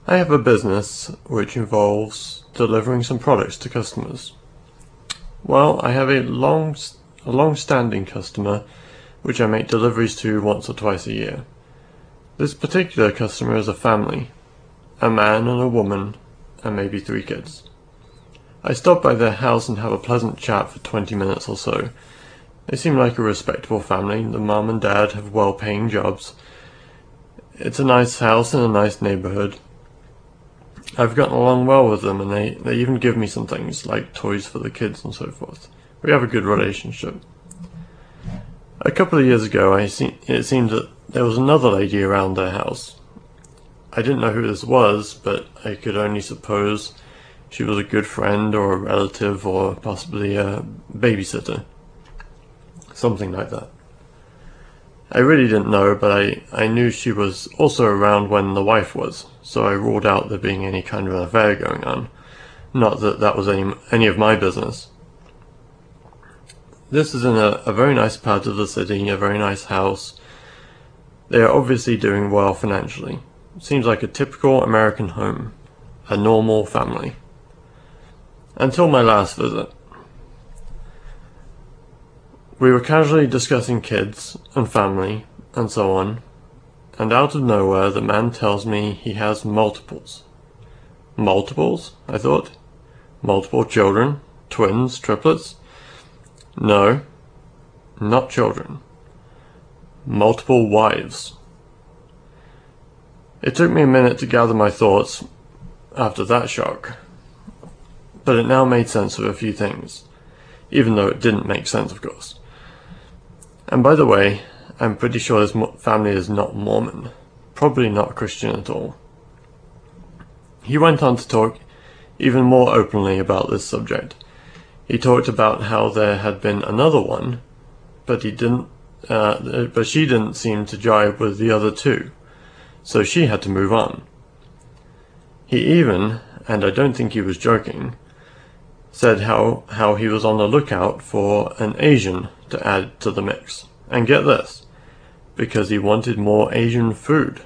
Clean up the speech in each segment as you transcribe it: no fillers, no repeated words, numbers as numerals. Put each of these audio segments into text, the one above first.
I have a business which involves delivering some products to customers. Well, I have a long-standing customer which I make deliveries to once or twice a year. This particular customer is a family, a man and a woman, and maybe 3 kids. I stop by their house and have a pleasant chat for 20 minutes or so. They seem like a respectable family. The mum and dad have well-paying jobs. It's a nice house in a nice neighborhood. I've gotten along well with them, and they even give me some things, like toys for the kids and so forth. We have a good relationship. A couple of years ago, it seemed that there was another lady around their house. I didn't know who this was, but I could only suppose she was a good friend or a relative or possibly a babysitter. Something like that. I really didn't know, but I knew she was also around when the wife was, so I ruled out there being any kind of an affair going on. Not that that was any of my business. This is in a very nice part of the city, a very nice house. They are obviously doing well financially. It seems like a typical American home, a normal family. Until my last visit. We were casually discussing kids and family and so on, and out of nowhere the man tells me he has multiples. Multiples? I thought. Multiple children? Twins? Triplets? No, not children. Multiple wives. It took me a minute to gather my thoughts after that shock, but it now made sense of a few things, even though it didn't make sense, of course. And by the way, I'm pretty sure this family is not Mormon, probably not Christian at all. He went on to talk even more openly about this subject. He talked about how there had been another one, but she didn't seem to jive with the other 2, so she had to move on. He even, and I don't think he was joking, said how he was on the lookout for an Asian to add to the mix. And get this, because he wanted more Asian food.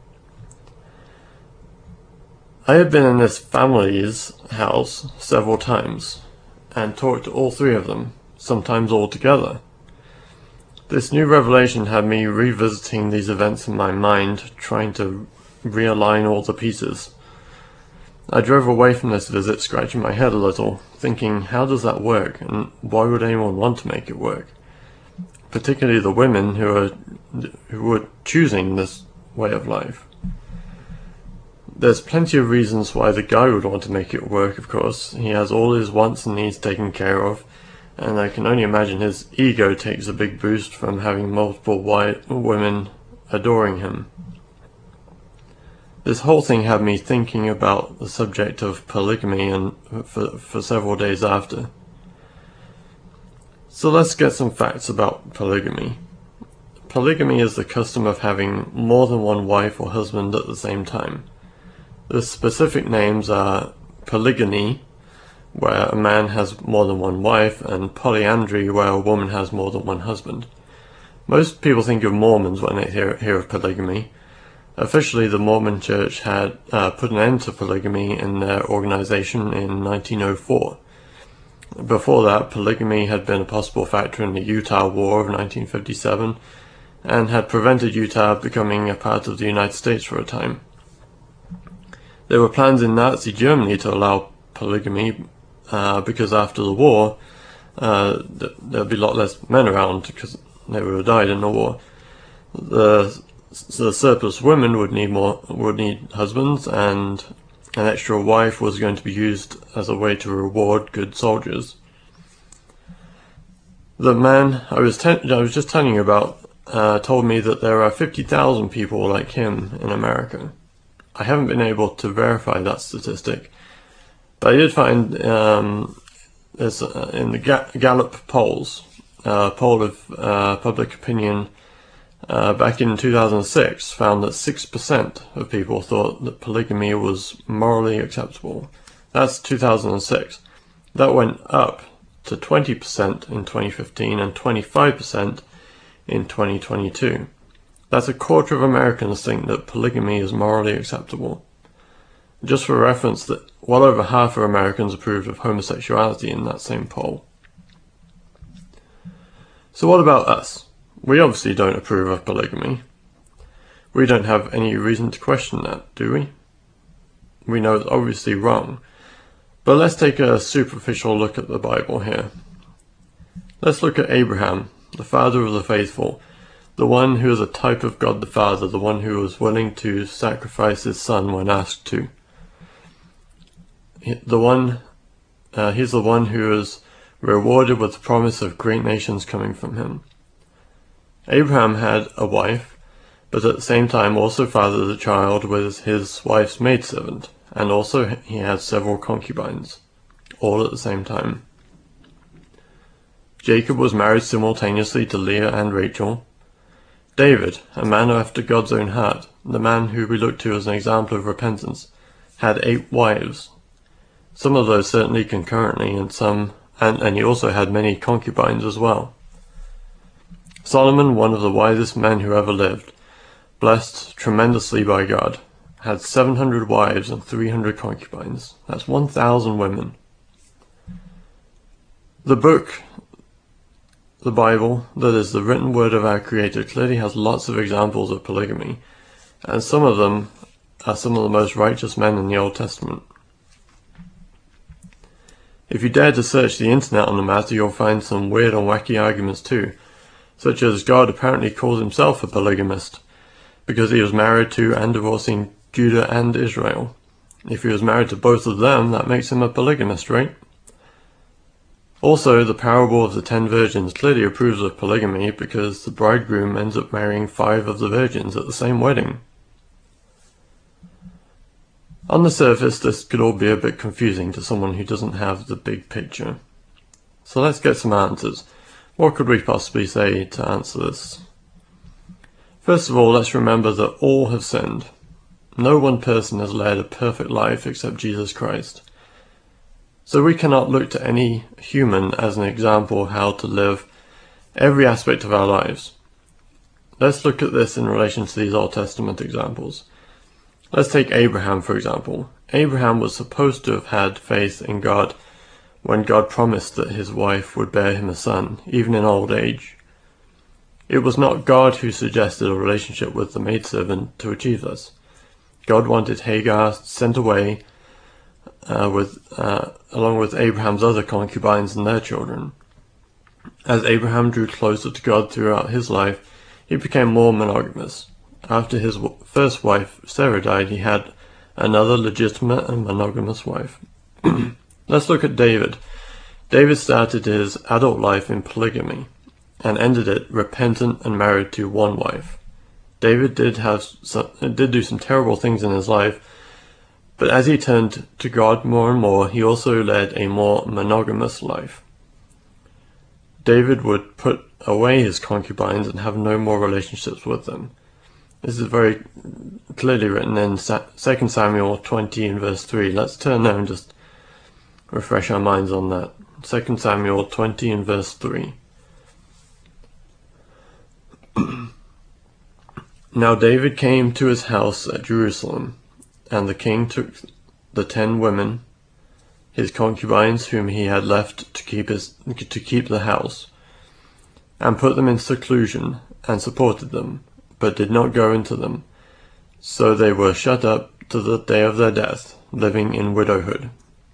I had been in this family's house several times, and talked to all 3 of them, sometimes all together. This new revelation had me revisiting these events in my mind, trying to realign all the pieces. I drove away from this visit scratching my head a little, thinking, how does that work, and why would anyone want to make it work? Particularly the women who were choosing this way of life. There's plenty of reasons why the guy would want to make it work, of course. He has all his wants and needs taken care of, and I can only imagine his ego takes a big boost from having multiple white women adoring him. This whole thing had me thinking about the subject of polygamy and for several days after. So let's get some facts about polygamy. Polygamy is the custom of having more than one wife or husband at the same time. The specific names are polygyny, where a man has more than one wife, and polyandry, where a woman has more than one husband. Most people think of Mormons when they hear of polygamy. Officially, the Mormon Church had put an end to polygamy in their organization in 1904. Before that, polygamy had been a possible factor in the Utah War of 1957, and had prevented Utah becoming a part of the United States for a time. There were plans in Nazi Germany to allow polygamy because after the war, there'd be a lot less men around because they would have died in the war. The surplus women would need husbands, and an extra wife was going to be used as a way to reward good soldiers. The man I was just telling you about told me that there are 50,000 people like him in America. I haven't been able to verify that statistic, but I did find this in the Gallup polls, poll of public opinion back in 2006, found that 6% of people thought that polygamy was morally acceptable. That's 2006. That went up to 20% in 2015 and 25% in 2022. That's a quarter of Americans think that polygamy is morally acceptable. Just for reference, that well over half of Americans approved of homosexuality in that same poll. So what about us? We obviously don't approve of polygamy. We don't have any reason to question that, do we? We know it's obviously wrong. But let's take a superficial look at the Bible here. Let's look at Abraham, the father of the faithful, the one who is a type of God the Father, the one who was willing to sacrifice his son when asked to. He's the one who is rewarded with the promise of great nations coming from him. Abraham had a wife, but at the same time also fathered a child with his wife's maidservant, and also he had several concubines, all at the same time. Jacob was married simultaneously to Leah and Rachel. David, a man after God's own heart, the man who we look to as an example of repentance, had 8 wives, some of those certainly concurrently, and he also had many concubines as well. Solomon, one of the wisest men who ever lived, blessed tremendously by God, had 700 wives and 300 concubines. That's 1,000 women. The book, the Bible, that is the written word of our Creator, clearly has lots of examples of polygamy, and some of them are some of the most righteous men in the Old Testament. If you dare to search the internet on the matter, you'll find some weird and wacky arguments too, such as God apparently calls himself a polygamist, because he was married to and divorcing Judah and Israel. If he was married to both of them, that makes him a polygamist, right? Also, the parable of the 10 virgins clearly approves of polygamy because the bridegroom ends up marrying 5 of the virgins at the same wedding. On the surface, this could all be a bit confusing to someone who doesn't have the big picture. So let's get some answers. What could we possibly say to answer this? First of all, let's remember that all have sinned. No one person has led a perfect life except Jesus Christ. So we cannot look to any human as an example of how to live every aspect of our lives. Let's look at this in relation to these Old Testament examples. Let's take Abraham, for example. Abraham was supposed to have had faith in God when God promised that his wife would bear him a son, even in old age. It was not God who suggested a relationship with the maidservant to achieve this. God wanted Hagar sent away along with Abraham's other concubines and their children. As Abraham drew closer to God throughout his life, he became more monogamous. After his first wife, Sarah, died, he had another legitimate and monogamous wife. Let's look at David. David started his adult life in polygamy and ended it repentant and married to one wife. David did do some terrible things in his life, but as he turned to God more and more, he also led a more monogamous life. David would put away his concubines and have no more relationships with them. This is very clearly written in 2 Samuel 20 and verse 3. Let's turn there and just refresh our minds on that. 2 Samuel 20 and verse 3. Now David came to his house at Jerusalem, and the king took the 10 women, his concubines whom he had left to keep the house, and put them in seclusion, and supported them, but did not go into them. So they were shut up to the day of their death, living in widowhood.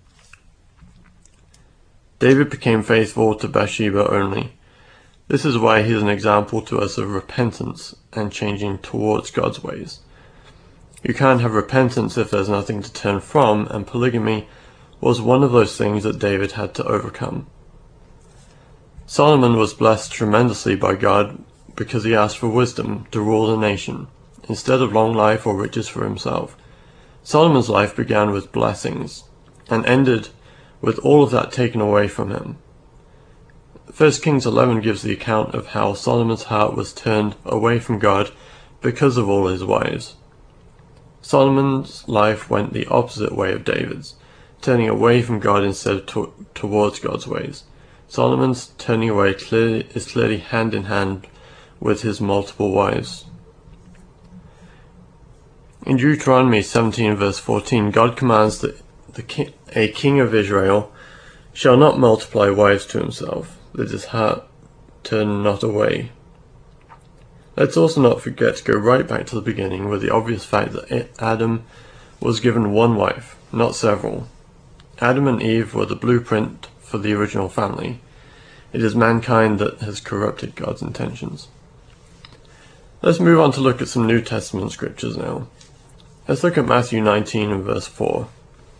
David became faithful to Bathsheba only. This is why he is an example to us of repentance and changing towards God's ways. You can't have repentance if there's nothing to turn from, and polygamy was one of those things that David had to overcome. Solomon was blessed tremendously by God because he asked for wisdom to rule the nation, instead of long life or riches for himself. Solomon's life began with blessings, and ended with all of that taken away from him. 1 Kings 11 gives the account of how Solomon's heart was turned away from God because of all his wives. Solomon's life went the opposite way of David's, turning away from God instead of towards God's ways. Solomon's turning away is clearly hand in hand with his multiple wives. In Deuteronomy 17 verse 14, God commands that a king of Israel shall not multiply wives to himself, that his heart turn not away. Let's also not forget to go right back to the beginning with the obvious fact that Adam was given one wife, not several. Adam and Eve were the blueprint for the original family. It is mankind that has corrupted God's intentions. Let's move on to look at some New Testament scriptures now. Let's look at Matthew 19 and verse 4.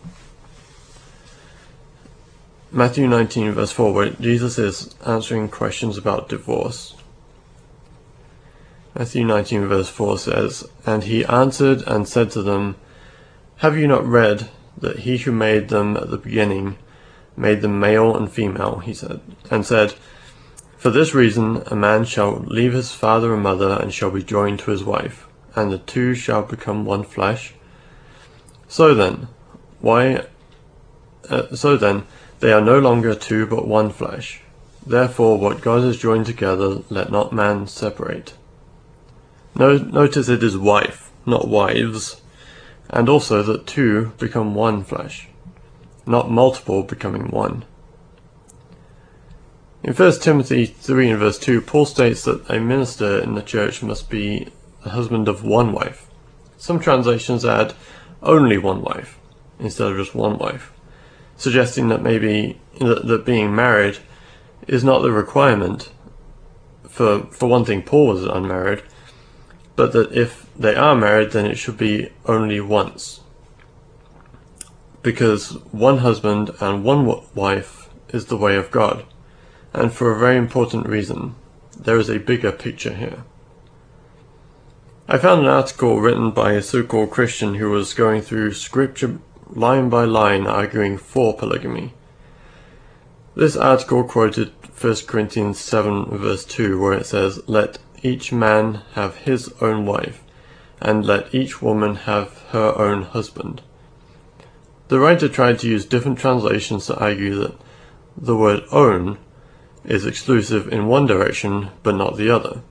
Matthew 19 verse 4, where Jesus is answering questions about divorce. Matthew 19 verse 4 says, "And he answered and said to them, Have you not read that he who made them at the beginning made them male and female, he said, and said, For this reason a man shall leave his father and mother and shall be joined to his wife, and the two shall become one flesh. So then, they are no longer two but one flesh. Therefore what God has joined together, let not man separate." Notice it is wife, not wives, and also that two become one flesh, not multiple becoming one. In 1 Timothy 3 and verse 2, Paul states that a minister in the church must be the husband of one wife. Some translations add only one wife instead of just one wife, suggesting that maybe that being married is not the requirement. For one thing, Paul was unmarried, but that if they are married, then it should be only once. Because one husband and one wife is the way of God, and for a very important reason. There is a bigger picture here. I found an article written by a so-called Christian who was going through scripture line by line arguing for polygamy. This article quoted 1 Corinthians 7 verse 2, where it says, "Let each man have his own wife, and let each woman have her own husband." The writer tried to use different translations to argue that the word own is exclusive in one direction but not the other.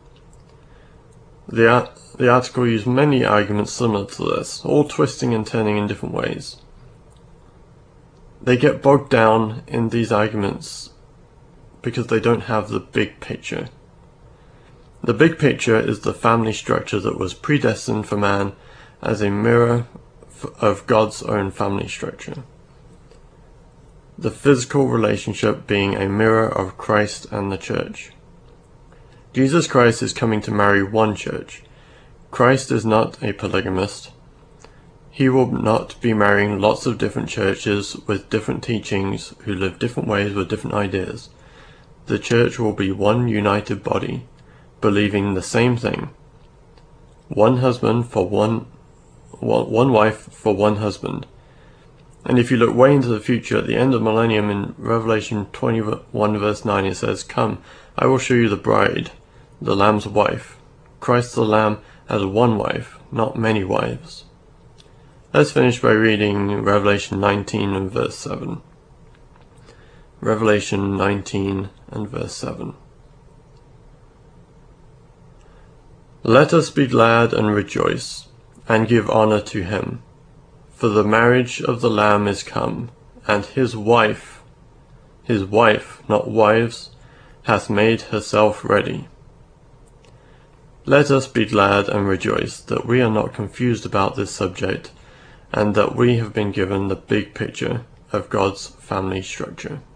The article used many arguments similar to this, all twisting and turning in different ways. They get bogged down in these arguments because they don't have the big picture. The big picture is the family structure that was predestined for man as a mirror of God's own family structure. The physical relationship being a mirror of Christ and the church. Jesus Christ is coming to marry one church. Christ is not a polygamist. He will not be marrying lots of different churches with different teachings who live different ways with different ideas. The church will be one united body, believing the same thing. One husband for one wife for one husband. And if you look way into the future, at the end of millennium in Revelation 21 verse 9, it says, "Come, I will show you the bride, the Lamb's wife." Christ the Lamb has one wife, not many wives. Let's finish by reading Revelation 19 and verse 7. Revelation 19 and verse 7. "Let us be glad and rejoice, and give honor to him. For the marriage of the Lamb is come, and his wife, not wives, hath made herself ready." Let us be glad and rejoice that we are not confused about this subject, and that we have been given the big picture of God's family structure.